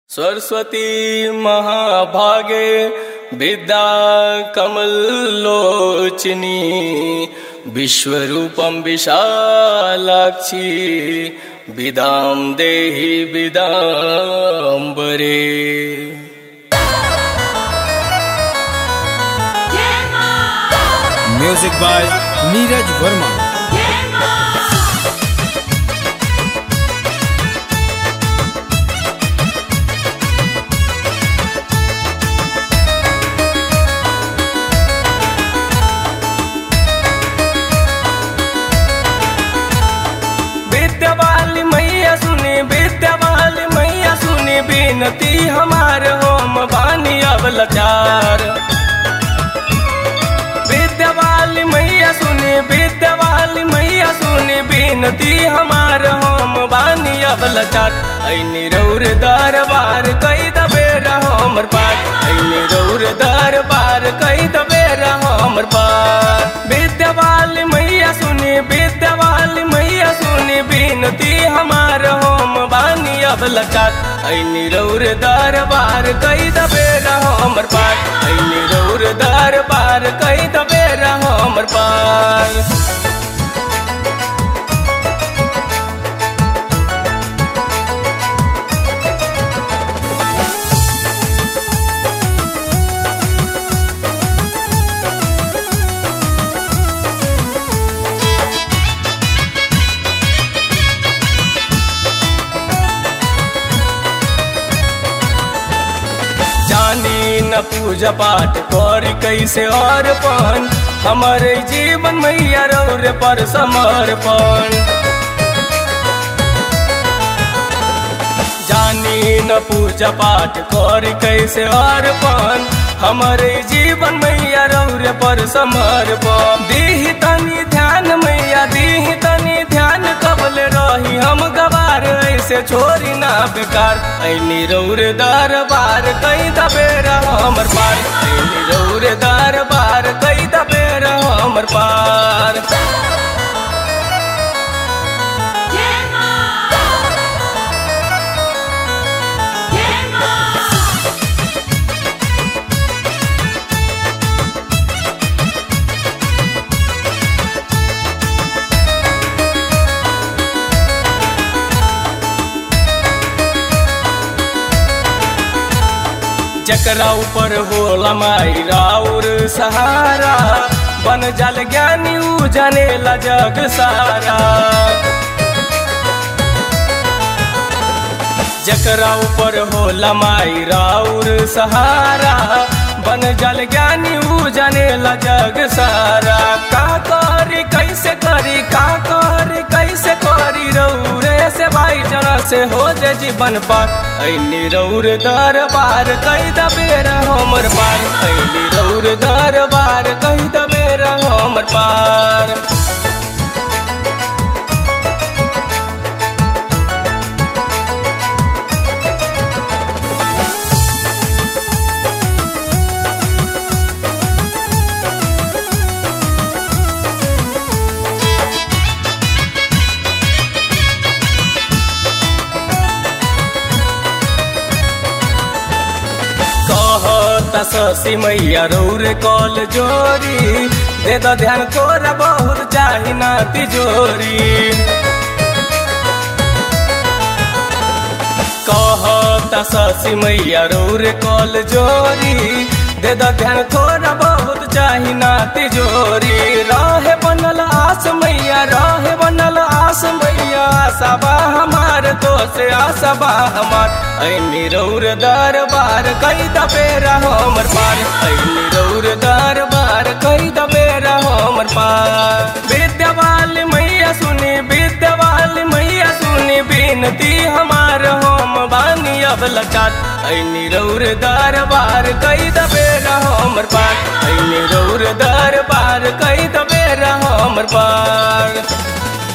सरस्वती महाभागे विद्या कमलोचिनी विश्वरूपं विशालाक्षी विदां देहि विदाम्बरे। Music by Neeraj Verma. विद्यावाली मैया सुनी, विद्यावाली मैया सुनी बिनती हमार होम बानी अब लाचार। विद्यावाली मैया सुनी, विद्यावाली मैया सुनी बिनती हमार होम बानी अब लाचार। ऐनी रौर दरबार कई दबे हमर पार, ऐनी रौर दरबार कई दबे हमर पार। विद्यावाली मैया सुनी, विद्यावाली मैया सुनी बिनती हमार होम बानी अब लाचार। ऐनी रौर दरबार कई दबे हमर पार, ऐनी रौर दरबार कई दबे हमर पार। जानी न पूजा पाठ करी कैसे अर्पण, हमारे जीवन मैया रौर पर समर्पण। जानी न पूजा पाठ करी कैसे अर्पण, हमारे जीवन मैया रौर पर समर्पण। दीहि तनी ध्यान मैया, दीहि तनी ध्यान कबल रही हम गवार, ऐसे छोरी ना बेकार। ऐनी रौर दरबार कई दबे हमर पार, ऐनी रौर दरबार कई दबे हमर पार। जकरा ऊपर होला माई राउर सहारा, बन जल ज्ञानी ऊ जनेला जग सारा। जकरा ऊपर होला माई राउर सहारा, बन जल ज्ञानी ऊ जनेला जग सारा। का करी कैसे करी, का करी कैसे करी रौरे से भाई जना से हो जे जीवन पार। ऐनी रौर दरबार कई दबे हमर पार, ऐनी रौर दरबार कई दबे हमर पार। शशि मैया रौर कॉल जोरी, दे दो ध्यान तोरा बहुत चाही ना तिजोरी। कहता शशि मैया रौर कॉल जोरी, दे दो ध्यान तोरा बहुत चाही ना तिजोरी। रहे बनल आस मैया, रहे बनल आस मैया, आशा हमार तो से आशा हमार। ऐनी रौर दरबार कई दबे हमर पार, ऐनी रौर दरबार कई दबे हमर पार। विद्यावाली मैया सुनी, विद्यावाली मैया सुनी बिनती हमार होम बानी अब लाचार। ऐनी रौर दरबार कई दबे हमर पार, ऐनी रौर दरबार कई दबे हमर पार।